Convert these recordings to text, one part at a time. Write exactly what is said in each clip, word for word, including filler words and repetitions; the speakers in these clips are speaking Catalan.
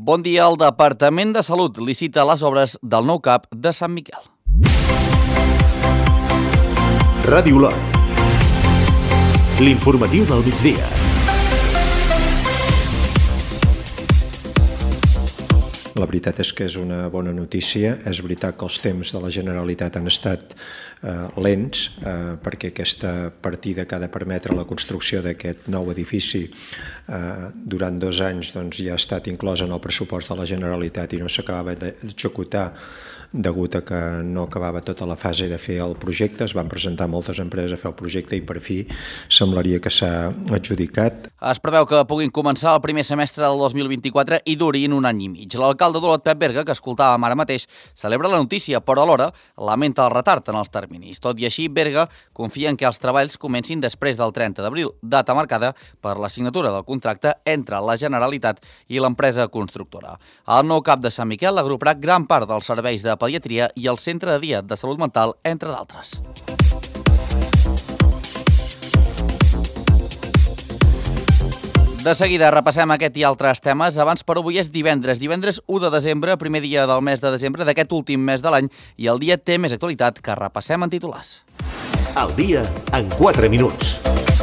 Bon dia, el Departament de Salut licita les obres del nou C A P de Sant Miquel. Ràdio Olot. L'informatiu del migdia. La veritat és que és una bona notícia. És veritat que els temps de la Generalitat han estat eh, lents eh, perquè aquesta partida que ha de permetre la construcció d'aquest nou edifici eh, durant dos anys doncs, ja ha estat inclosa en el pressupost de la Generalitat i no s'acabava d'executar degut a que no acabava tota la fase de fer el projecte. Es van presentar moltes empreses a fer el projecte i per fi semblaria que s'ha adjudicat. Es preveu que puguin començar el primer semestre del dos mil vint-i-quatre i durin un any i mig. L'alcalde d'Olot, Pep Berga, que escoltàvem ara mateix, celebra la notícia, però alhora lamenta el retard en els terminis. Tot i així, Berga confia en que els treballs comencin després del trenta d'abril, data marcada per la signatura del contracte entre la Generalitat i l'empresa constructora. El nou C A P de Sant Miquel agruparà gran part dels serveis de pediatria i el centre de dia de salut mental, entre d'altres. De seguida repassem aquest i altres temes. Abans, però, avui és divendres. Divendres u de desembre, primer dia del mes de desembre, d'aquest últim mes de l'any, i el dia té més actualitat que repassem en titulars. El dia en quatre minuts.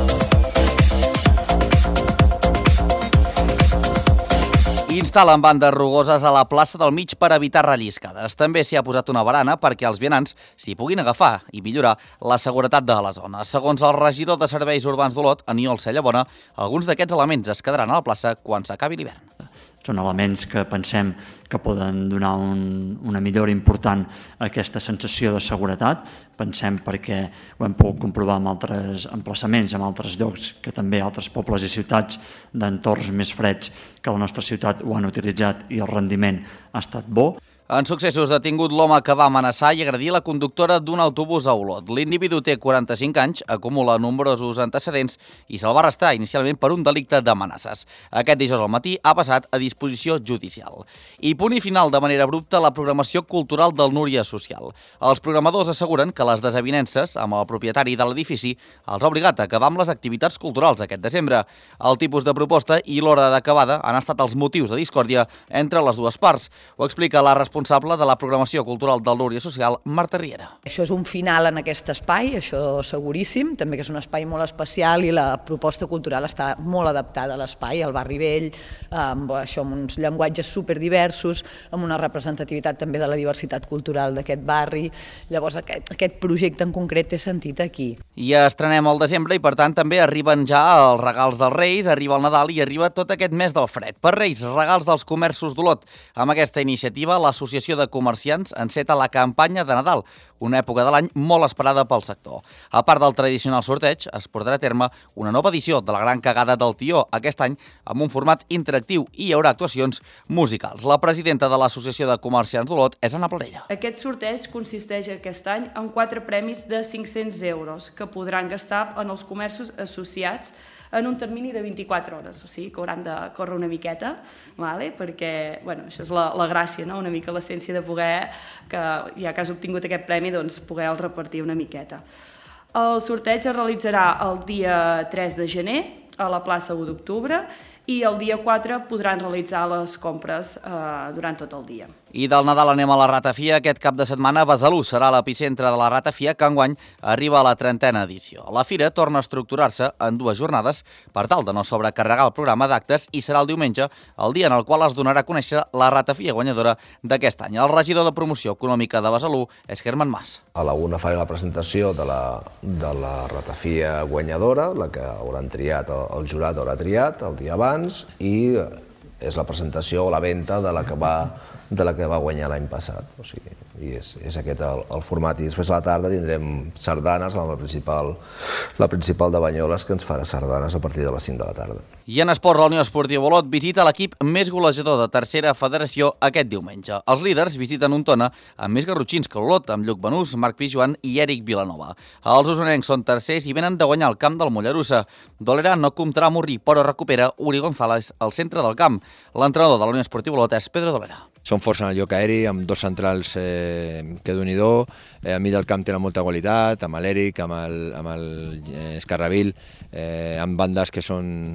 Instal·len bandes rugoses a la plaça del mig per evitar relliscades. També s'hi ha posat una barana perquè els vianants s'hi puguin agafar i millorar la seguretat de la zona. Segons el regidor de Serveis Urbans d'Olot, Aniol Cellabona, alguns d'aquests elements es quedaran a la plaça quan s'acabi l'hivern. Són elements que pensem que poden donar un, una millora important a aquesta sensació de seguretat. Pensem perquè ho hem pogut comprovar en altres emplaçaments, en altres llocs, que també altres pobles i ciutats d'entorns més freds que la nostra ciutat ho han utilitzat i el rendiment ha estat bo. En successos, detingut l'home que va amenaçar i agredir la conductora d'un autobús a Olot. L'individu té quaranta-cinc anys, acumula nombrosos antecedents i se'l va arrestar inicialment per un delicte d'amenaces. Aquest dijous al matí ha passat a disposició judicial. I punt i final de manera abrupta la programació cultural del Núria Social. Els programadors asseguren que les desavinences amb el propietari de l'edifici els ha obligat a acabar amb les activitats culturals aquest desembre. El tipus de proposta i l'hora d'acabada han estat els motius de discòrdia entre les dues parts. Ho explica la responsable responsable de la programació cultural del Núria Social, Marta Riera. Això és un final en aquest espai, això seguríssim, també que és un espai molt especial i la proposta cultural està molt adaptada a l'espai, al barri vell, amb, això, amb uns llenguatges superdiversos, amb una representativitat també de la diversitat cultural d'aquest barri. Llavors aquest, aquest projecte en concret té sentit aquí. I estrenem al desembre i per tant també arriben ja els regals dels Reis, arriba el Nadal i arriba tot aquest mes del fred. Per Reis, regals dels comerços d'Olot. Amb aquesta iniciativa, l'associació L'Associació de Comerciants enceta la campanya de Nadal, una època de l'any molt esperada pel sector. A part del tradicional sorteig, es portarà a terme una nova edició de la Gran Cagada del Tió, aquest any amb un format interactiu i hi haurà actuacions musicals. La presidenta de l'Associació de Comerciants d'Olot és Anna Planella. Aquest sorteig consisteix aquest any en quatre premis de cinc-cents euros que podran gastar en els comerços associats en un termini de vint-i-quatre hores, o sigui que hauran de córrer una miqueta, vale? Perquè bueno, això és la, la gràcia, no? Una mica l'essència de poder, que ja que has obtingut aquest premi, doncs poder-el repartir una miqueta. El sorteig es realitzarà el dia tres de gener a la plaça u d'octubre i el dia quatre podran realitzar les compres eh, durant tot el dia. I del Nadal anem a la ratafia. Aquest cap de setmana Besalú serà l'epicentre de la ratafia que enguany arriba a la trentena edició. La fira torna a estructurar-se en dues jornades per tal de no sobrecarregar el programa d'actes i serà el diumenge, el dia en el qual es donarà a conèixer la ratafia guanyadora d'aquest any. El regidor de promoció econòmica de Besalú és Herman Mas. A la una faré la presentació de la, de la ratafia guanyadora, la que hauran triat, el jurat haurà triat el dia abans, i és la presentació o la venda de la que va de la que va guanyar l'any passat. O sigui, i és, és aquest el, el format. I després a la tarda tindrem sardanes, la principal, la principal de Banyoles, que ens farà sardanes a partir de les cinc de la tarda. I en esports, la Unió Esportiva Olot visita l'equip més golejador de tercera federació aquest diumenge. Els líders visiten un Tona amb més garrotxins que l'Olot, amb Lluc Benús, Marc Pijuan i Eric Vilanova. Els usonencs són tercers i venen de guanyar el camp del Mollerussa. Dolera no comptarà a Murri, però recupera Uri González al centre del camp. L'entrenador de la Unió Esportiva Olot és Pedro Dolera. Són forts en el joc aeri, amb dos centrals eh, que Déu-n'hi-do, eh, a mig del camp tenen molta qualitat, amb l'Eric, amb el, amb el eh, Escarravil, eh, amb bandes que són punyals,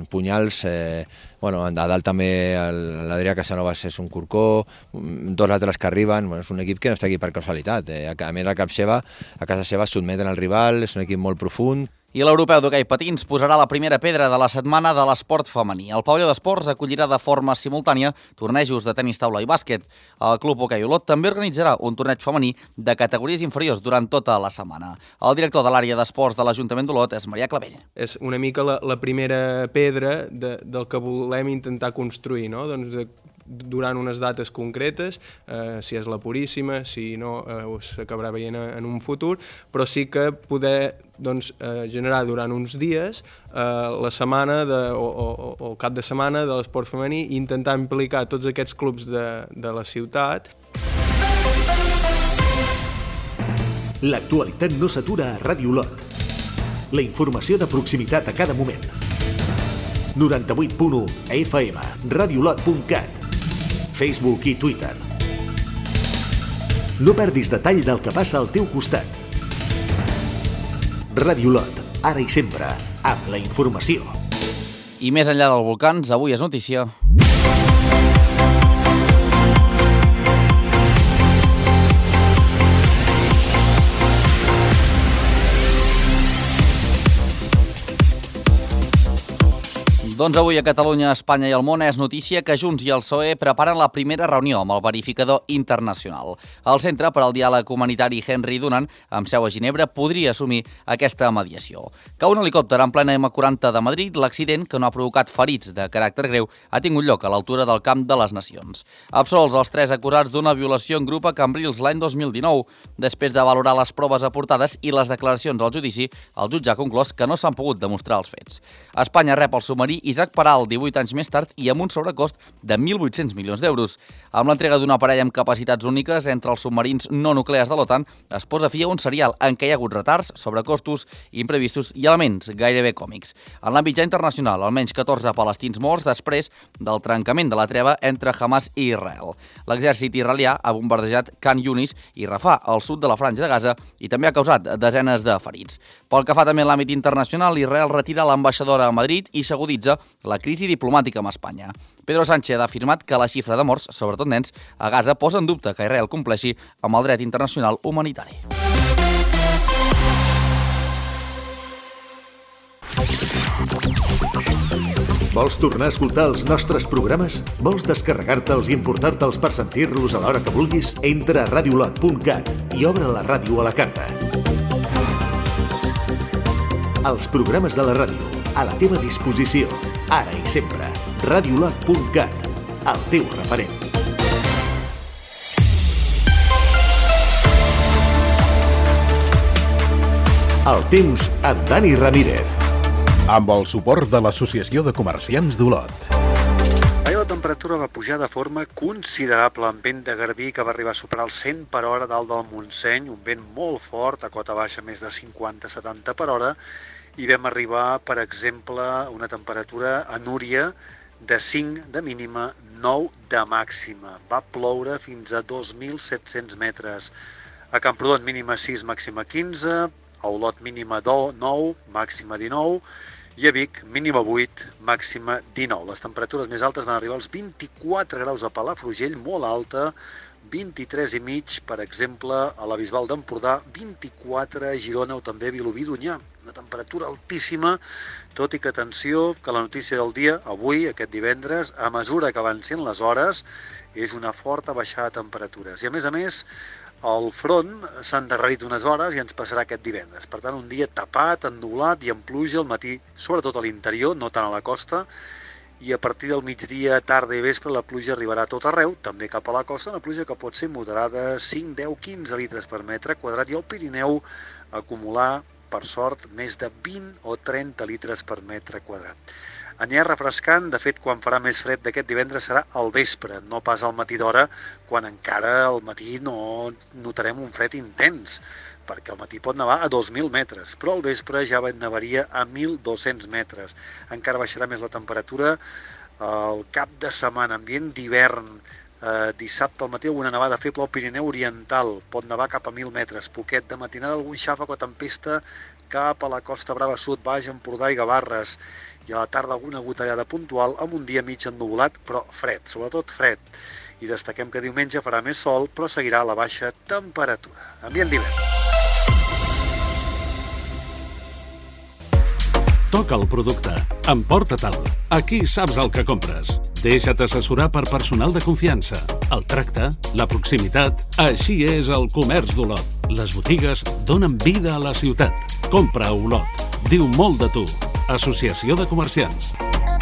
centrals, eh, bueno, a dalt també l'Adrià Casanovas és un corcó, dos laterals que arriben, bueno, és un equip que no està aquí per casualitat, eh, a més a cap seva, a casa seva sotmeten el rival, és un equip molt profund. I l'europeu d'hoquei patins posarà la primera pedra de la setmana de l'esport femení. El pavelló d'esports acollirà de forma simultània tornejos de tenis taula i bàsquet. El Club Hoquei Olot també organitzarà un torneig femení de categories inferiors durant tota la setmana. El director de l'àrea d'esports de l'Ajuntament d'Olot és Marià Clavell. És una mica la, la primera pedra de, del que volem intentar construir, no? Doncs de, durant unes dates concretes, eh, si és la Puríssima, si no, eh, s'acabarà veient en un futur, però sí que poder doncs, eh, generar durant uns dies eh, la setmana de, o, o, o el cap de setmana de l'esport femení i intentar implicar tots aquests clubs de, de la ciutat. L'actualitat no s'atura a Ràdio Olot. La informació de proximitat a cada moment. noranta-vuit punt u F M, radiolot punt cat, Facebook i Twitter. No perdis detall del que passa al teu costat. Ràdio Olot, ara i sempre, amb la informació. I més enllà dels volcans, avui és notícia. Doncs avui a Catalunya, Espanya i el món és notícia que Junts i el P S O E preparen la primera reunió amb el verificador internacional. El Centre per al Diàleg Humanitari Henry Dunant, amb seu a Ginebra, podria assumir aquesta mediació. Cau un helicòpter en plena ema quaranta de Madrid, l'accident, que no ha provocat ferits de caràcter greu, ha tingut lloc a l'altura del Camp de les Nacions. Absolts els tres acusats d'una violació en grup a Cambrils l'any dos mil dinou. Després de valorar les proves aportades i les declaracions al judici, el jutge ha conclòs que no s'han pogut demostrar els fets. Espanya rep el submarí Isaac Peral, divuit anys més tard, i amb un sobrecost de mil vuit-cents milions d'euros. Amb l'entrega d'un aparell amb capacitats úniques entre els submarins no nuclears de l'OTAN, es posa fi a un serial en què hi ha hagut retards, sobrecostos, imprevistos i elements gairebé còmics. En l'àmbit ja internacional, almenys catorze palestins morts després del trencament de la treva entre Hamas i Israel. L'exèrcit israelià ha bombardejat Khan Yunis i Rafah, al sud de la Franja de Gaza, i també ha causat desenes de ferits. Pel que fa també en l'àmbit internacional, Israel retira l'ambaixadora a Madrid i s'aguditza la crisi diplomàtica amb Espanya. Pedro Sánchez ha afirmat que la xifra de morts, sobretot nens, a Gaza posa en dubte que Israel compleixi amb el dret internacional humanitari. Vols tornar a escoltar els nostres programes? Vols descarregar-te'ls i importar-te'ls per sentir-los a l'hora que vulguis? Entra a radiolot punt cat i obre la ràdio a la carta. Els programes de la ràdio, a la teva disposició, ara i sempre. radiolot punt cat, el teu referent. El temps amb Dani Ramírez. Amb el suport de l'Associació de Comerciants d'Olot. Ahir la temperatura va pujar de forma considerable amb vent de garbí que va arribar a superar els cent per hora dalt del Montseny, un vent molt fort, a cota baixa més de cinquanta a setanta per hora, i vam arribar, per exemple, a una temperatura a Núria de cinc de mínima, nou de màxima. Va ploure fins a dos mil set-cents metres. A Camprodon mínima sis, màxima quinze, a Olot mínima nou, màxima dinou, i a Vic mínima vuit, màxima dinou. Les temperatures més altes van arribar als vint-i-quatre graus a Palafrugell, molt alta, vint-i-tres i mig, per exemple, a la Bisbal d'Empordà, vint-i-quatre a Girona o també a Vilobí d'Onyar. Una temperatura altíssima, tot i que, atenció, que la notícia del dia, avui, aquest divendres, a mesura que avancen les hores, és una forta baixada de temperatures. I, a més a més, el front s'ha endarrerit unes hores i ens passarà aquest divendres. Per tant, un dia tapat, ennubulat i amb pluja al matí, sobretot a l'interior, no tant a la costa, i a partir del migdia, tarda i vespre la pluja arribarà a tot arreu, també cap a la costa, una pluja que pot ser moderada, cinc, deu, quinze litres per metre quadrat, i al Pirineu acumular, per sort, més de vint o trenta litres per metre quadrat. Anirà refrescant, de fet, quan farà més fred d'aquest divendres serà al vespre, no pas al matí d'hora, quan encara al matí no notarem un fred intens, perquè al matí pot nevar a dos mil metres, però al vespre ja nevaria a mil dos-cents metres. Encara baixarà més la temperatura. El cap de setmana, ambient d'hivern, eh, dissabte al matí alguna nevada feble al Pirineu Oriental, pot nevar cap a mil metres, poquet de matinada, algun xàfec o tempesta cap a la Costa Brava Sud, Baix Empordà i Gavarres. I a la tarda alguna gotellada puntual amb un dia mig ennuvolat, però fred, sobretot fred. I destaquem que diumenge farà més sol, però seguirà la baixa temperatura. Ambient d'hivern. Toca el producte. Emporta-te'l. Aquí saps el que compres. Deixa't assessorar per personal de confiança. El tracte, la proximitat... Així és el comerç d'Olot. Les botigues donen vida a la ciutat. Compra a Olot. Diu molt de tu. Associació de Comerciants.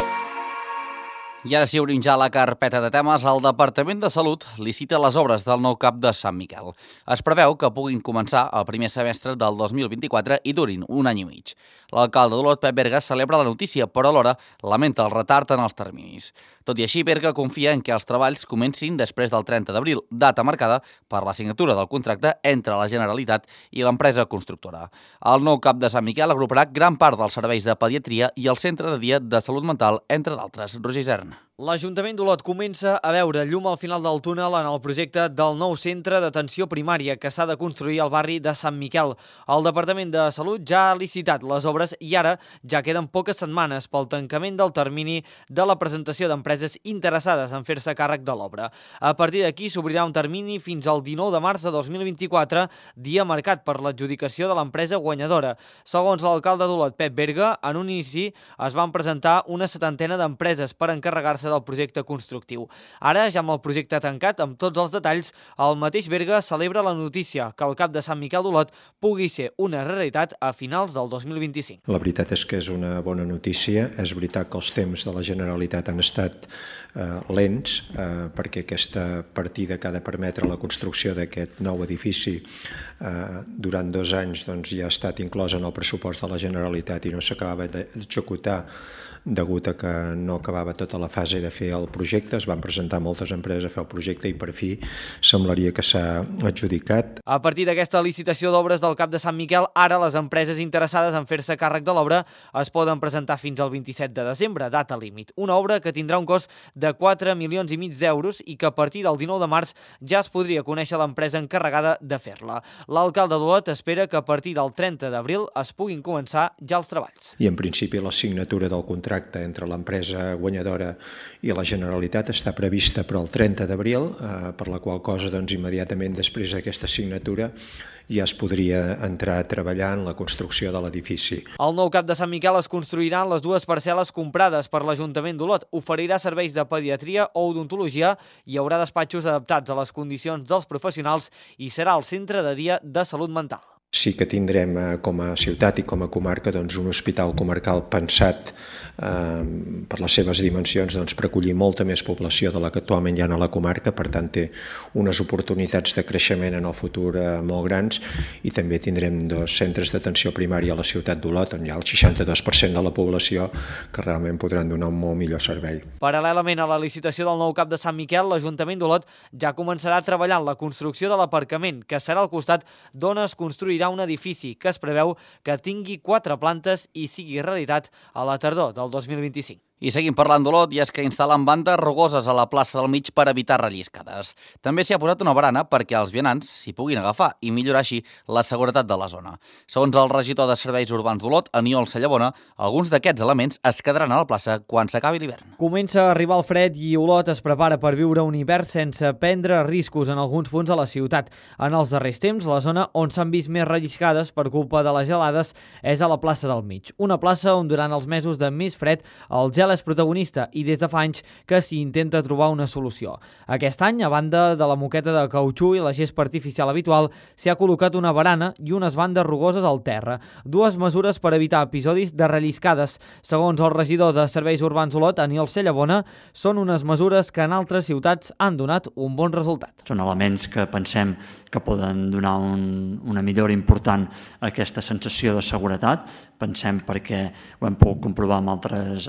I ara sí, obrim ja la carpeta de temes. El Departament de Salut licita les obres del nou CAP de Sant Miquel. Es preveu que puguin començar el primer semestre del dos mil vint-i-quatre i durin un any i mig. L'alcalde d'Olot, Pep Berga, celebra la notícia, però alhora lamenta el retard en els terminis. Tot i així, Berga confia en que els treballs comencin després del trenta d'abril, data marcada per la signatura del contracte entre la Generalitat i l'empresa constructora. El nou CAP de Sant Miquel agruparà gran part dels serveis de pediatria i el centre de dia de salut mental, entre d'altres. Roger Isern. L'Ajuntament d'Olot comença a veure llum al final del túnel en el projecte del nou centre d'atenció primària que s'ha de construir al barri de Sant Miquel. El Departament de Salut ja ha licitat les obres i ara ja queden poques setmanes pel tancament del termini de la presentació d'empreses interessades en fer-se càrrec de l'obra. A partir d'aquí s'obrirà un termini fins al dinou de març de dos mil vint-i-quatre, dia marcat per l'adjudicació de l'empresa guanyadora. Segons l'alcalde d'Olot, Pep Berga, en un inici es van presentar una setantena d'empreses per encarregar-se del projecte constructiu. Ara, ja amb el projecte tancat, amb tots els detalls, el mateix Berga celebra la notícia que el CAP de Sant Miquel d'Olot pugui ser una realitat a finals del dos mil vint-i-cinc. La veritat és que és una bona notícia. És veritat que els temps de la Generalitat han estat eh, lents, eh, perquè aquesta partida que ha de permetre la construcció d'aquest nou edifici eh, durant dos anys doncs, ja ha estat inclosa en el pressupost de la Generalitat i no s'acabava d'executar degut a que no acabava tota la fase de fer el projecte. Es van presentar moltes empreses a fer el projecte i per fi semblaria que s'ha adjudicat. A partir d'aquesta licitació d'obres del CAP de Sant Miquel, ara les empreses interessades en fer-se càrrec de l'obra es poden presentar fins al vint-i-set de desembre, data límit. Una obra que tindrà un cost de quatre milions i mig d'euros i que a partir del dinou de març ja es podria conèixer l'empresa encarregada de fer-la. L'alcalde d'Olot espera que a partir del trenta d'abril es puguin començar ja els treballs. I en principi la signatura del contracte entre l'empresa guanyadora i la Generalitat està prevista per al trenta d'abril, eh, per la qual cosa doncs, immediatament després d'aquesta signatura ja es podria entrar a treballar en la construcció de l'edifici. El nou CAP de Sant Miquel es construirà en les dues parcel·les comprades per l'Ajuntament d'Olot. Oferirà serveis de pediatria o odontologia, hi haurà despatxos adaptats a les condicions dels professionals i serà el centre de dia de salut mental. Sí que tindrem eh, com a ciutat i com a comarca doncs, un hospital comarcal pensat eh, per les seves dimensions doncs, per acollir molta més població de la que actualment hi ha a la comarca, per tant té unes oportunitats de creixement en el futur eh, molt grans i també tindrem dos centres d'atenció primària a la ciutat d'Olot on hi ha el seixanta-dos per cent de la població que realment podran donar un molt millor servei. Paral·lelament a la licitació del nou CAP de Sant Miquel, l'Ajuntament d'Olot ja començarà a treballar en la construcció de l'aparcament que serà al costat d'on es construirà un edifici que es preveu que tingui quatre plantes i sigui realitat a la tardor del dos mil vint-i-cinc. I seguim parlant d'Olot, i és que instal·len bandes rugoses a la plaça del mig per evitar relliscades. També s'hi ha posat una barana perquè els vianants s'hi puguin agafar i millorar així la seguretat de la zona. Segons el regidor de Serveis Urbans d'Olot, Aniol Sallabona, alguns d'aquests elements es quedaran a la plaça quan s'acabi l'hivern. Comença a arribar el fred i Olot es prepara per viure un hivern sense prendre riscos en alguns punts de la ciutat. En els darrers temps, la zona on s'han vist més relliscades per culpa de les gelades és a la plaça del mig. Una plaça on durant els mesos de més fred el gel és protagonista i des de fa anys que s'hi intenta trobar una solució. Aquest any, a banda de la moqueta de cautxú i la gespa artificial habitual, s'hi ha col·locat una barana i unes bandes rugoses al terra. Dues mesures per evitar episodis de relliscades. Segons el regidor de Serveis Urbans Olot, Aniol Sallabona, són unes mesures que en altres ciutats han donat un bon resultat. Són elements que pensem que poden donar un, una millora important a aquesta sensació de seguretat. Pensem perquè ho hem pogut comprovar amb altres emplaçaments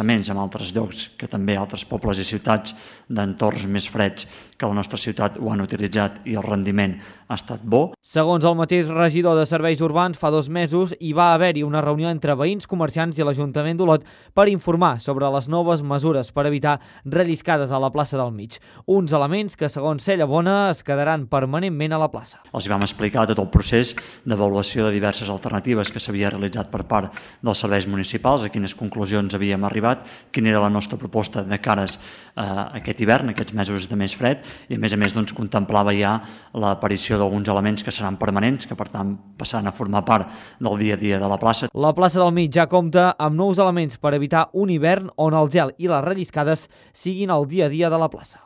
emplaçaments, en altres llocs, que també altres pobles i ciutats d'entorns més freds que la nostra ciutat ho han utilitzat i el rendiment ha estat bo. Segons el mateix regidor de Serveis Urbans, fa dos mesos hi va haver-hi una reunió entre veïns, comerciants i l'Ajuntament d'Olot per informar sobre les noves mesures per evitar relliscades a la plaça del mig. Uns elements que, segons Cella Bona, es quedaran permanentment a la plaça. Els vam explicar tot el procés d'avaluació de diverses alternatives que s'havia realitzat per part dels serveis municipals, a quines conclusions havíem arribat, quina era la nostra proposta de cares a aquest hivern, aquests mesos de més fred, i a més a més doncs, contemplava ja l'aparició d'alguns elements que seran permanents, que per tant passaran a formar part del dia a dia de la plaça. La plaça del mig ja compta amb nous elements per evitar un hivern on el gel i les relliscades siguin el dia a dia de la plaça.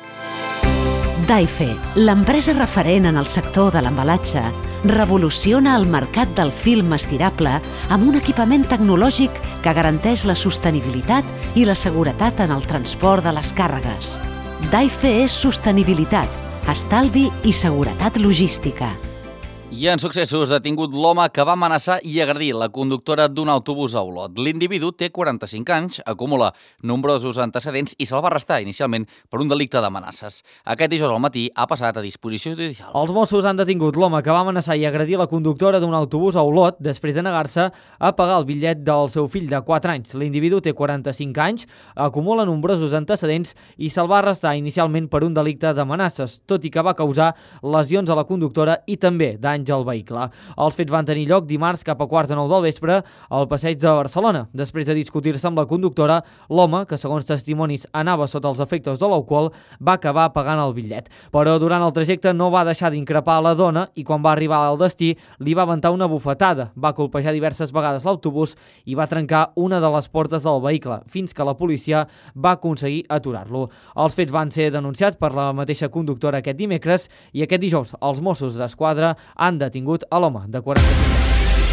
Daife, l'empresa referent en el sector de l'embalatge, revoluciona el mercat del film estirable amb un equipament tecnològic que garanteix la sostenibilitat i la seguretat en el transport de les càrregues. Daife és sostenibilitat, estalvi i seguretat logística. I en successos, detingut l'home que va amenaçar i agredir la conductora d'un autobús a Olot. L'individu té quaranta-cinc anys, acumula nombrosos antecedents i se'l va arrestar inicialment per un delicte d'amenaces. Aquest dijous al matí ha passat a disposició judicial. Els Mossos han detingut l'home que va amenaçar i agredir la conductora d'un autobús a Olot després de negar-se a pagar el bitllet del seu fill de quatre anys. L'individu té quaranta-cinc anys, acumula nombrosos antecedents i se'l va arrestar inicialment per un delicte d'amenaces, tot i que va causar lesions a la conductora i també danys al vehicle. Els fets van tenir lloc dimarts cap a quarts de nou del vespre al passeig de Barcelona. Després de discutir-se amb la conductora, l'home, que segons testimonis anava sota els efectes de l'alcohol, va acabar pagant el bitllet. Però durant el trajecte no va deixar d'increpar la dona i quan va arribar al destí li va aventar una bufetada. Va colpejar diverses vegades l'autobús i va trencar una de les portes del vehicle, fins que la policia va aconseguir aturar-lo. Els fets van ser denunciats per la mateixa conductora aquest dimecres i aquest dijous els Mossos d'Esquadra han detingut a l'home de quaranta-cinc anys.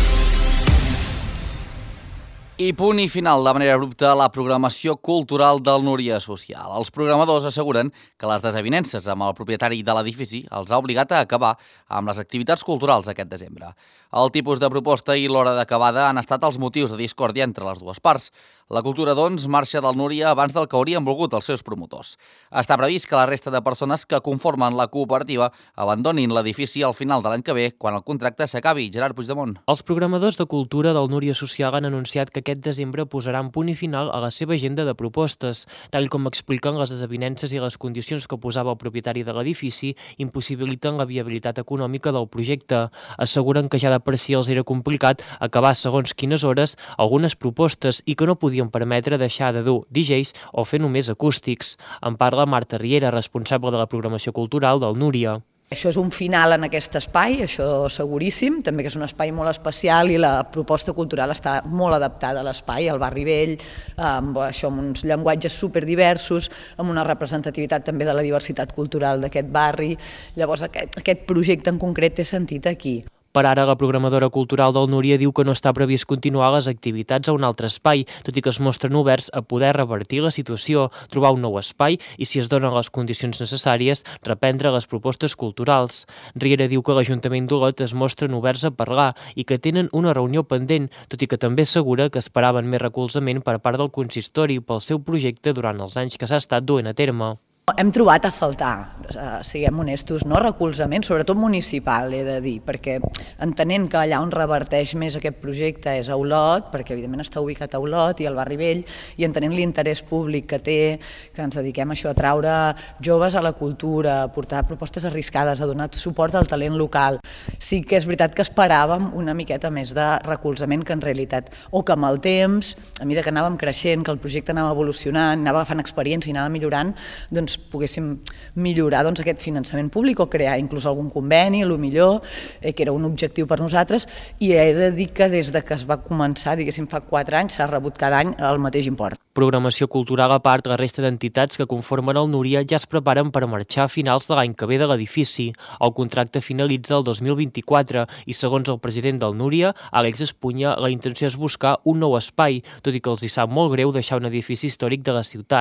I punt i final de manera abrupta la programació cultural del Núria Social. Els programadors asseguren que les desavinences amb el propietari de l'edifici els ha obligat a acabar amb les activitats culturals aquest desembre. El tipus de proposta i l'hora d'acabada han estat els motius de discòrdia entre les dues parts. La cultura, doncs, marxa del Núria abans del que haurien volgut els seus promotors. Està previst que la resta de persones que conformen la cooperativa abandonin l'edifici al final de l'any que ve, quan el contracte s'acabi. Gerard Puigdemont. Els programadors de cultura del Núria Social han anunciat que aquest desembre posaran punt i final a la seva agenda de propostes, tal com expliquen les desavinences i les condicions que posava el propietari de l'edifici impossibiliten la viabilitat econòmica del projecte. Asseguren que ja de per si els era complicat acabar segons quines hores algunes propostes i que no podien permetre deixar de dur D Js o fer només acústics. En parla Marta Riera, responsable de la programació cultural del Núria. Això és un final en aquest espai, això seguríssim, també que és un espai molt especial i la proposta cultural està molt adaptada a l'espai, al barri vell, amb, això, amb uns llenguatges superdiversos, amb una representativitat també de la diversitat cultural d'aquest barri. Llavors aquest, aquest projecte en concret té sentit aquí. Per ara, la programadora cultural del Núria diu que no està previst continuar les activitats a un altre espai, tot i que es mostren oberts a poder revertir la situació, trobar un nou espai i, si es donen les condicions necessàries, reprendre les propostes culturals. Riera diu que l'Ajuntament d'Olot es mostren oberts a parlar i que tenen una reunió pendent, tot i que també assegura que esperaven més recolzament per part del consistori pel seu projecte durant els anys que s'ha estat duent a terme. Hem trobat a faltar, siguem honestos, no? Recolzament, sobretot municipal, he de dir, perquè entenent que allà on reverteix més aquest projecte és a Olot, perquè evidentment està ubicat a Olot i al barri vell, i entenent l'interès públic que té, que ens dediquem a això, a traure joves a la cultura, a portar propostes arriscades, a donar suport al talent local. Sí que és veritat que esperàvem una miqueta més de recolzament, que en realitat, o que amb el temps, a mesura que anàvem creixent, que el projecte anava evolucionant, anava agafant experiència i anava millorant, doncs poguéssim millorar doncs, aquest finançament públic o crear inclús algun conveni, a lo millor, eh, que era un objectiu per nosaltres, i he de dir que des de que es va començar, diguéssim, fa quatre anys, s'ha rebut cada any el mateix import. Programació cultural a part, la resta d'entitats que conformen el Núria ja es preparen per marxar a finals de l'any que ve de l'edifici. El contracte finalitza el dos mil vint-i-quatre i, segons el president del Núria, Àlex Espunya, la intenció és buscar un nou espai, tot i que els hi sap molt greu deixar un edifici històric de la ciutat.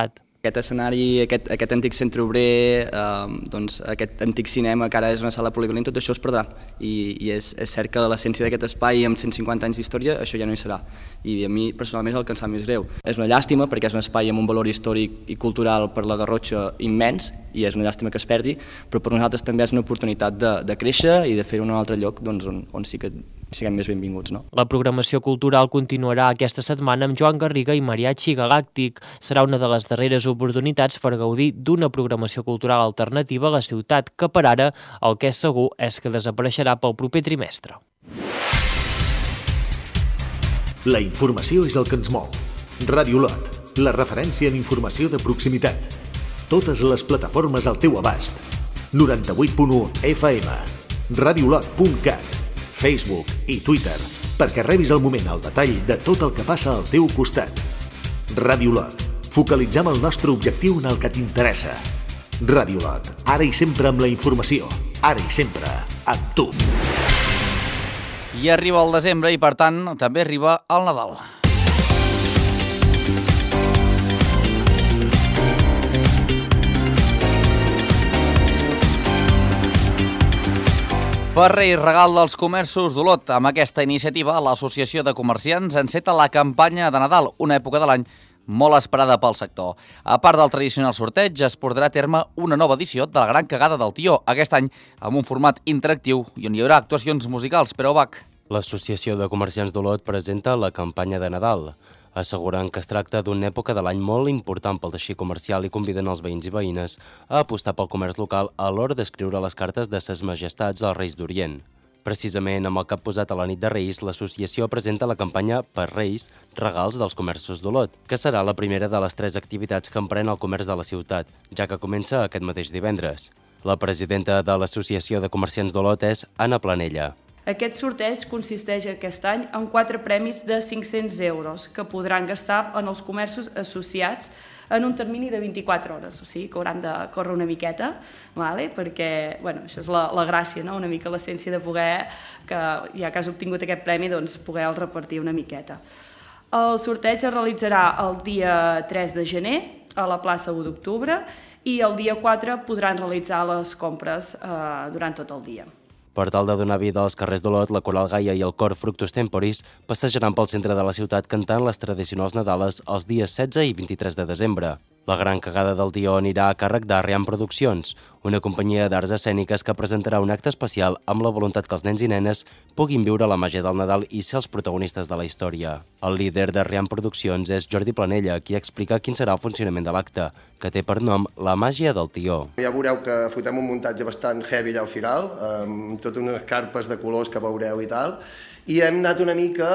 Aquest escenari, aquest, aquest antic centre obrer, eh, doncs, aquest antic cinema que ara és una sala polivalent, tot això es perdrà. I, i és, és cert que l'essència d'aquest espai amb cent cinquanta anys d'història, això ja no hi serà. I a mi personalment és el que em sap més greu. És una llàstima perquè és un espai amb un valor històric i cultural per la Garrotxa immens i és una llàstima que es perdi, però per nosaltres també és una oportunitat de, de créixer i de fer-ho en un altre lloc doncs, on, on sí que siguem més benvinguts. No? La programació cultural continuarà aquesta setmana amb Joan Garriga i Mariachi Galàctic. Serà una de les darreres oportunitats per gaudir d'una programació cultural alternativa a la ciutat, que per ara el que és segur és que desapareixerà pel proper trimestre. La informació és el que ens mou. Ràdio Olot, la referència en informació de proximitat. Totes les plataformes al teu abast. noranta-vuit punt u F M, radiolot punt cat, Facebook i Twitter, perquè rebis al moment el detall de tot el que passa al teu costat. Ràdio Olot, focalitzem el nostre objectiu en el que t'interessa. Ràdio Olot, ara i sempre amb la informació, ara i sempre amb tu. I arriba el desembre i, per tant, també arriba el Nadal. Per Reis, regal dels comerços d'Olot. Amb aquesta iniciativa, l'Associació de Comerciants enceta la campanya de Nadal, una època de l'any molt esperada pel sector. A part del tradicional sorteig, es portarà a terme una nova edició de la Gran Cagada del Tió, aquest any amb un format interactiu i on hi haurà actuacions musicals. Pere Ubach. L'Associació de Comerciants d'Olot presenta la campanya de Nadal, assegurant que es tracta d'una època de l'any molt important pel teixit comercial i conviden els veïns i veïnes a apostar pel comerç local a l'hora d'escriure les cartes de ses majestats als Reis d'Orient. Precisament amb el cap posat a la nit de Reis, l'associació presenta la campanya Per Reis, regals dels comerços d'Olot, que serà la primera de les tres activitats que emprèn el comerç de la ciutat, ja que comença aquest mateix divendres. La presidenta de l'Associació de Comerciants d'Olot és Anna Planella. Aquest sorteig consisteix aquest any en quatre premis de cinc-cents euros que podran gastar en els comerços associats en un termini de vint-i-quatre hores, o sigui que hauran de córrer una miqueta, vale? Perquè bueno, això és la, la gràcia, no? Una mica l'essència de poder, que ja que has obtingut aquest premi, doncs poder-el repartir una miqueta. El sorteig es realitzarà el dia tres de gener a la plaça u d'octubre i el dia quatre podran realitzar les compres eh, durant tot el dia. Per tal de donar vida als carrers d'Olot, la Coral Gaia i el cor Fructus Temporis passejaran pel centre de la ciutat cantant les tradicionals Nadales els dies setze i vint-i-tres de desembre. La Gran Cagada del Tió anirà a càrrec d'Arriam Produccions, una companyia d'arts escèniques que presentarà un acte especial amb la voluntat que els nens i nenes puguin viure la màgia del Nadal i ser els protagonistes de la història. El líder d'Arriam Produccions és Jordi Planella, qui explica quin serà el funcionament de l'acte, que té per nom La Màgia del Tió. Ja veureu que fotem un muntatge bastant heavy allà al final, amb totes unes carpes de colors que veureu i tal, i hem anat una mica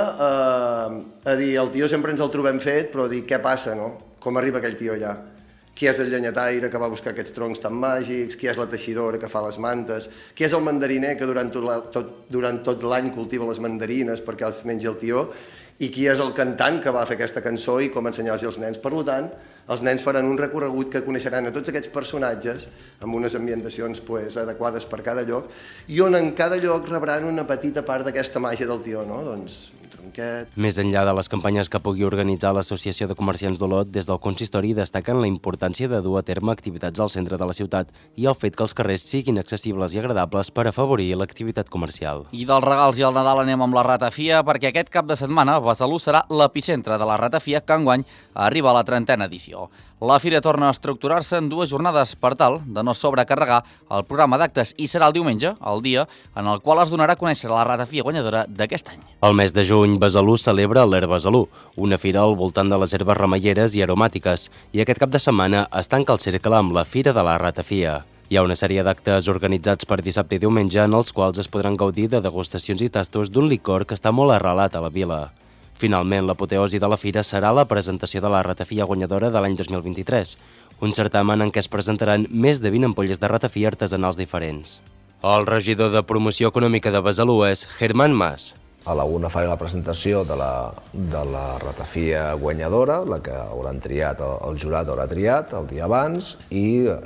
eh, a dir, el tió sempre ens el trobem fet, però dir, què passa, no? Com arriba aquell tió allà? Qui és el llenyataire que va buscar aquests troncs tan màgics? Qui és la teixidora que fa les mantes? Qui és el mandariner que durant tot, la, tot, durant tot l'any cultiva les mandarines perquè els menja el tió? I qui és el cantant que va fer aquesta cançó i com ensenyar-los als nens? Per tant, els nens faran un recorregut que coneixeran a tots aquests personatges amb unes ambientacions pues, adequades per cada lloc i on en cada lloc rebran una petita part d'aquesta màgia del tió, no? Doncs tronquet... Més enllà de les campanyes que pugui organitzar l'Associació de Comerciants d'Olot, des del consistori destaquen la importància de dur a terme activitats al centre de la ciutat i el fet que els carrers siguin accessibles i agradables per afavorir l'activitat comercial. I dels regals i el Nadal anem amb la ratafia, perquè aquest cap de setmana Besalú serà l'epicentre de la ratafia que enguany arriba a la trentena edició. La fira torna a estructurar-se en dues jornades per tal de no sobrecarregar el programa d'actes i serà el diumenge, el dia en el qual es donarà a conèixer la ratafia guanyadora d'aquest any. El mes de juny, Besalú celebra l'Herb Besalú, una fira al voltant de les herbes remeieres i aromàtiques, i aquest cap de setmana es tanca el cercle amb la Fira de la Ratafia. Hi ha una sèrie d'actes organitzats per dissabte i diumenge en els quals es podran gaudir de degustacions i tastos d'un licor que està molt arrelat a la vila. Finalment, l'apoteosi de la fira serà la presentació de la ratafia guanyadora de l'any dos mil vint-i-tres, un certamen en què es presentaran més de vint ampolles de ratafia artesanals diferents. El regidor de Promoció Econòmica de Besalú és Germán Mas. A la una faré la presentació de la, de la ratafia guanyadora, la que hauran triat, el jurat haurà triat el dia abans, i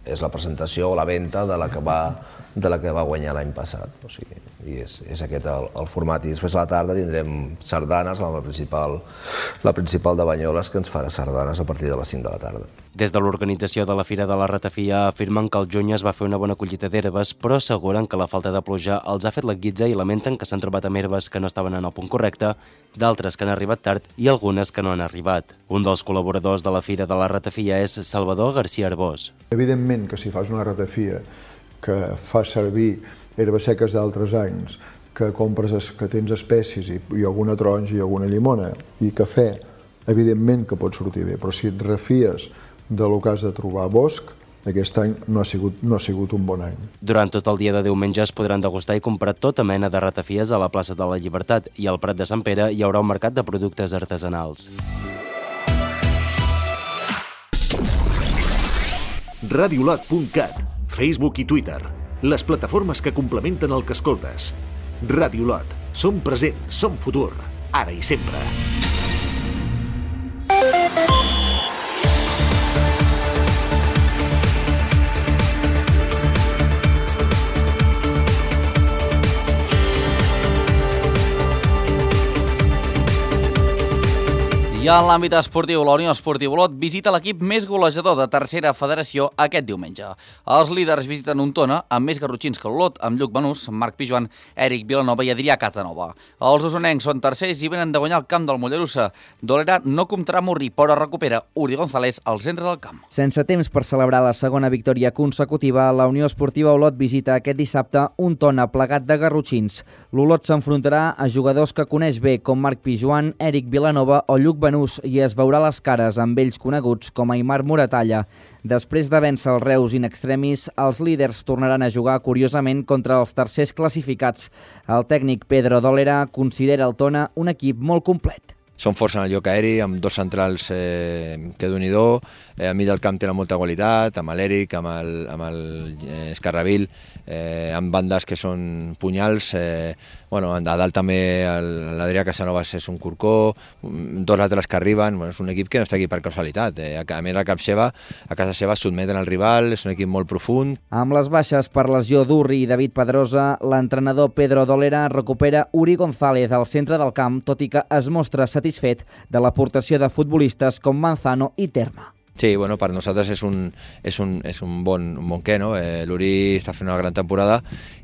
és la presentació o la venda de la que va, de la que va guanyar l'any passat. O sigui, i és, és aquest el, el format. I després a la tarda tindrem sardanes, la principal, la principal de Banyoles, que ens farà sardanes a partir de les cinc de la tarda. Des de l'organització de la Fira de la Ratafia afirmen que al juny es va fer una bona collita d'herbes, però asseguren que la falta de pluja els ha fet la guitza i lamenten que s'han trobat amb herbes que no estaven en el punt correcte, d'altres que han arribat tard i algunes que no han arribat. Un dels col·laboradors de la Fira de la Ratafia és Salvador García Arbós. Evidentment que si fas una ratafia que fa servir herbes seques d'altres anys, que compres, que tens espècies i, i alguna taronja i alguna llimona i cafè, evidentment que pot sortir bé, però si et refies de lo que has de trobar bosc, aquest any no ha sigut, no ha sigut un bon any. Durant tot el dia de diumenge es podran degustar i comprar tota mena de ratafies a la plaça de la Llibertat i al Prat de Sant Pere hi haurà un mercat de productes artesanals. radiolot punt cat, Facebook i Twitter, les plataformes que complementen el que escoltes. Radiolot, som present, som futur, ara i sempre. I en l'àmbit esportiu, la Unió Esportiva Olot visita l'equip més golejador de tercera federació aquest diumenge. Els líders visiten un Tona amb més garrotxins que l'Olot, amb Lluc Banús, Marc Pijuan, Eric Vilanova i Adrià Casanova. Els usonencs són tercers i venen de guanyar el camp del Mollerussa. Dolera no comptarà amb Urri, però recupera Uri González al centre del camp. Sense temps per celebrar la segona victòria consecutiva, la Unió Esportiva Olot visita aquest dissabte un Tona plegat de garrotxins. L'Olot s'enfrontarà a jugadors que coneix bé, com Marc Pijuan, Eric Vilanova o Lluc Banús, i es veurà les cares amb ells coneguts com Aimar Moratalla. Després de vèncer els Reus in extremis, els líders tornaran a jugar curiosament contra els tercers classificats. El tècnic Pedro Dolera considera el Tona un equip molt complet. Són forts en el joc aeri, amb dos centrals eh, que d'un-i-do, eh, a mig del camp tenen molta qualitat, amb l'Eric, amb el, amb el eh, Escarravil, eh, amb bandes que són punyals, eh, bueno, a dalt també l'Adrià Casanovas és un corcó, dos laterals que arriben, bueno, és un equip que no està aquí per casualitat, eh, a més a cap seva, a casa seva sotmeten el rival, és un equip molt profund. Amb les baixes per lesió d'Urri i David Pedrosa, l'entrenador Pedro Dolera recupera Uri González al centre del camp, tot i que es mostra satisfet de l'aportació de futbolistes com Manzano i Terma. Sí, bueno, per nosaltres és un, és un, és un bon, un bon què, no? Eh, L'Uri està fent una gran temporada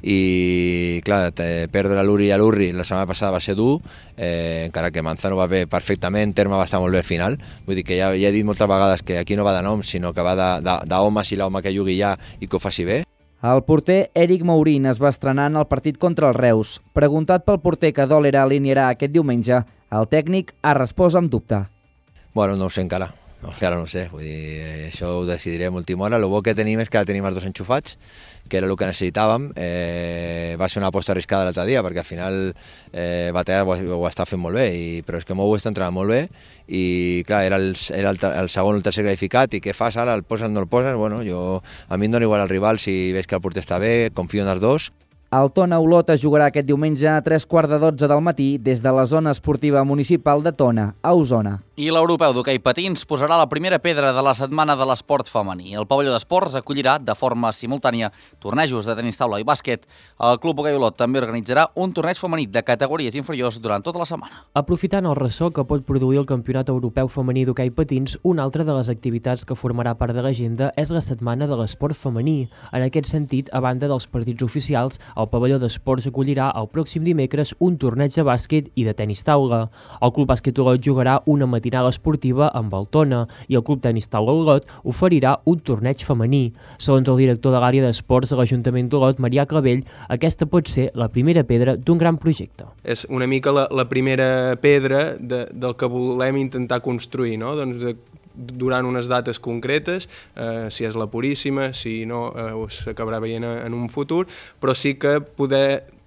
i, clar, perdre l'Uri i l'Urri la setmana passada va ser dur, eh, encara que Manzano va bé perfectament, Terma va estar molt bé al final. Vull dir que ja, ja he dit moltes vegades que aquí no va de noms, sinó que va d'homes i l'home que jugui ja i que ho faci bé. El porter Eric Mourín es va estrenar en el partit contra els Reus. Preguntat pel porter que Dolera alinearà aquest diumenge, el tècnic ha respost amb dubte. Bueno, no ho sé encara. No, encara no ho sé, vull dir, això ho decidirem a última hora. El bo que tenim és que tenim els dos enxufats, que era el que necessitàvem. Eh, va ser una aposta arriscada l'altre dia, perquè al final eh, Batea ho, ho està fent molt bé, i, però és que Mou està entrenant molt bé, i clar, era el, era el, el segon o el tercer classificat, i què fas ara? El poses o no el poses? Bueno, jo, a mi em dona igual el rival, si veig que el porter està bé, confio en els dos. El Tona Olot es jugarà aquest diumenge a tres quarts de dotze del matí des de la zona esportiva municipal de Tona, a Osona. I l'europeu d'hoquei patins posarà la primera pedra de la setmana de l'esport femení. El pavelló d'esports acollirà de forma simultània tornejos de tenis taula i bàsquet. El Club Hoquei Olot també organitzarà un torneig femení de categories inferiors durant tota la setmana. Aprofitant el ressò que pot produir el Campionat Europeu Femení d'Hoquei Patins, una altra de les activitats que formarà part de l'agenda és la Setmana de l'Esport Femení. En aquest sentit, a banda dels partits oficials, el pavelló d'esports acollirà el pròxim dimecres un torneig de bàsquet i de tenis taula. El Club Bàsquet Olot jugarà una matinada esportiva amb el Tona i el Club Tenis Taula Olot oferirà un torneig femení. Segons el director de l'àrea d'esports de l'Ajuntament d'Olot, Marià Clavell, aquesta pot ser la primera pedra d'un gran projecte. És una mica la, la primera pedra de, del que volem intentar construir, no? Doncs de, durant unes dates concretes, eh, si és la Puríssima, si no, eh, s'acabarà veient en un futur, però sí que poder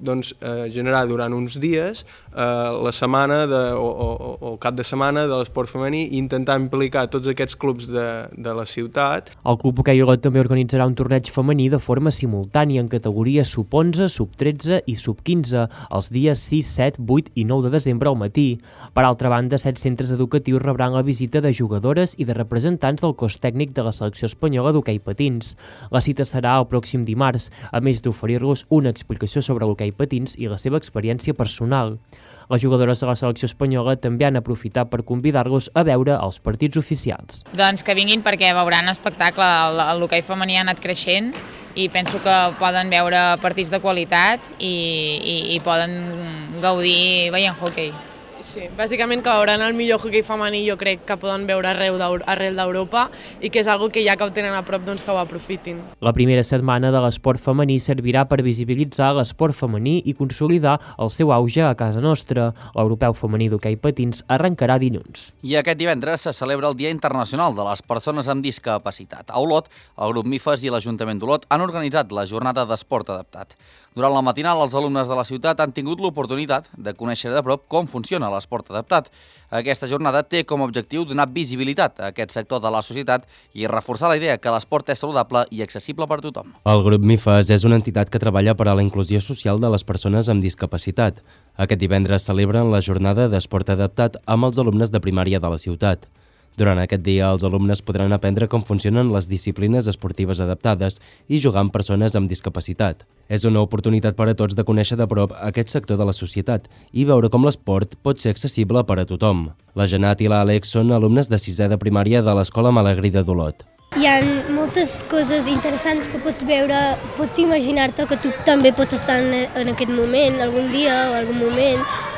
doncs, eh, generar durant uns dies eh, la setmana de, o, o, o el cap de setmana de l'esport femení i intentar implicar tots aquests clubs de, de la ciutat. El Club Hoquei Olot també organitzarà un torneig femení de forma simultània en categories sub onze, sub tretze i sub quinze els dies sis, set, vuit i nou de desembre al matí. Per altra banda, set centres educatius rebran la visita de jugadores i de representants del cos tècnic de la selecció espanyola d'hoquei patins. La cita serà el pròxim dimarts, a més d'oferir-los una explicació sobre l'hoquei patins i la seva experiència personal. Les jugadores de la selecció espanyola també han aprofitat per convidar-los a veure els partits oficials. Doncs que vinguin perquè veuran espectacle, l'hoquei femení ha anat creixent i penso que poden veure partits de qualitat i, i, i poden gaudir veient hoquei. Sí, bàsicament que veuran el millor hoquei femení, jo crec que poden veure arreu arrel d'Europa i que és algo que ja que ho tenen a prop doncs que ho aprofitin. La primera setmana de l'esport femení servirà per visibilitzar l'esport femení i consolidar el seu auge a casa nostra. L'Europeu femení d'hoquei patins arrencarà dilluns. I aquest divendres se celebra el Dia Internacional de les Persones amb Discapacitat. A Olot, el grup MIFES i l'Ajuntament d'Olot han organitzat la jornada d'esport adaptat. Durant la matinal, els alumnes de la ciutat han tingut l'oportunitat de conèixer de prop com funciona l'esport adaptat. Aquesta jornada té com a objectiu donar visibilitat a aquest sector de la societat i reforçar la idea que l'esport és saludable i accessible per a tothom. El grup MIFES és una entitat que treballa per a la inclusió social de les persones amb discapacitat. Aquest divendres celebren la jornada d'esport adaptat amb els alumnes de primària de la ciutat. Durant aquest dia, els alumnes podran aprendre com funcionen les disciplines esportives adaptades i jugar amb persones amb discapacitat. És una oportunitat per a tots de conèixer de prop aquest sector de la societat i veure com l'esport pot ser accessible per a tothom. La Janat i l'Àlex són alumnes de sisè de primària de l'Escola Malagrida d'Olot. Hi ha moltes coses interessants que pots veure, pots imaginar-te que tu també pots estar en aquest moment, algun dia o algun moment,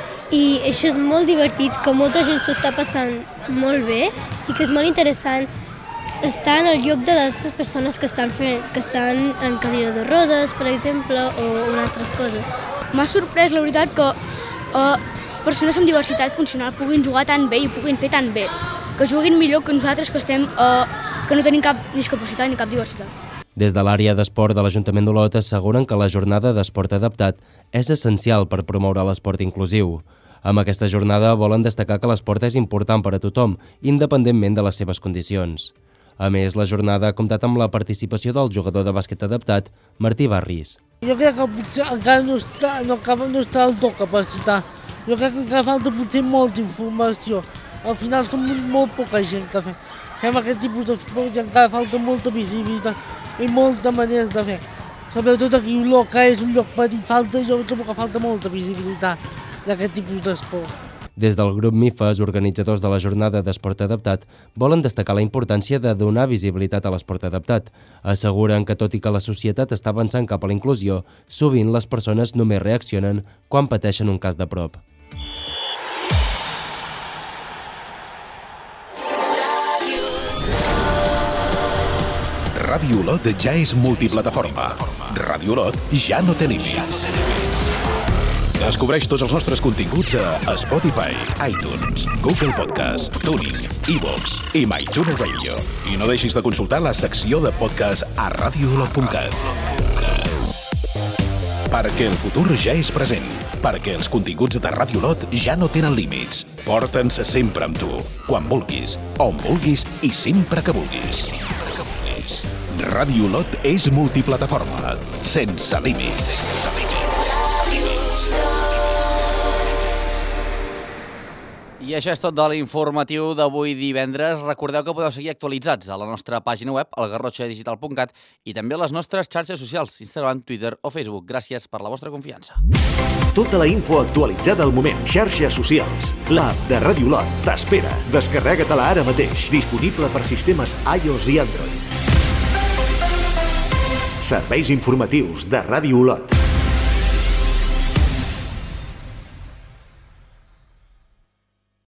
i això és molt divertit, que molta gent s'ho està passant molt bé i que és molt interessant estar en el lloc de les persones que estan fent, que estan en cadira de rodes, per exemple, o en altres coses. M'ha sorprès, la veritat, que uh, persones amb diversitat funcional puguin jugar tan bé i puguin fer tan bé, que juguin millor que nosaltres que, estem, uh, que no tenim cap discapacitat ni cap diversitat. Des de l'àrea d'esport de l'Ajuntament d'Olot asseguren que la jornada d'esport adaptat és essencial per promoure l'esport inclusiu. Amb aquesta jornada volen destacar que l'esport és important per a tothom, independentment de les seves condicions. A més, la jornada ha comptat amb la participació del jugador de bàsquet adaptat, Martí Barris. Jo crec que potser encara no està, no acaba, no està del tot capacitat. Jo crec que encara falta potser molta informació. Al final som molt poca gent que fem. Fem aquest tipus d'esport i encara falta molta visibilitat i molta manera de fer. Sobretot aquí a Olot, que és un lloc petit, falta, jo trobo que falta molta visibilitat d'aquest tipus d'esport. Des del grup MIFES, organitzadors de la jornada d'esport adaptat, volen destacar la importància de donar visibilitat a l'esport adaptat. Asseguren que tot i que la societat està avançant cap a la inclusió, sovint les persones només reaccionen quan pateixen un cas de prop. Ràdio Olot ja és multiplataforma. Ràdio Olot ja no té límits. Descobreix tots els nostres continguts a Spotify, iTunes, Google Podcast, TuneIn, iVoox i MyTuner Radio. I no deixis de consultar la secció de podcast a radio olot punt cat. Perquè el futur ja és present. Perquè els continguts de Ràdio Olot ja no tenen límits. Porta'ns sempre amb tu, quan vulguis, on vulguis i sempre que vulguis. Ràdio Olot és multiplataforma, sense límits. I això és tot de l'informatiu d'avui divendres. Recordeu que podeu seguir actualitzats a la nostra pàgina web, el garrotxa digital punt cat, i també a les nostres xarxes socials, Instagram, Twitter o Facebook. Gràcies per la vostra confiança. Tota la info actualitzada al moment. Xarxes socials. L'app de Ràdio Olot t'espera. Descarrega-te-la ara mateix. Disponible per sistemes iOS i Android. Serveis informatius de Ràdio Olot.